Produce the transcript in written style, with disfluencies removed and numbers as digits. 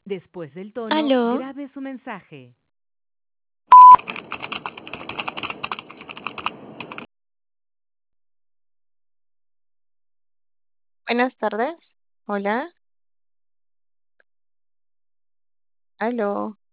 Después del tono, Aló, grabe su mensaje. buenas tardes. Hola, aló.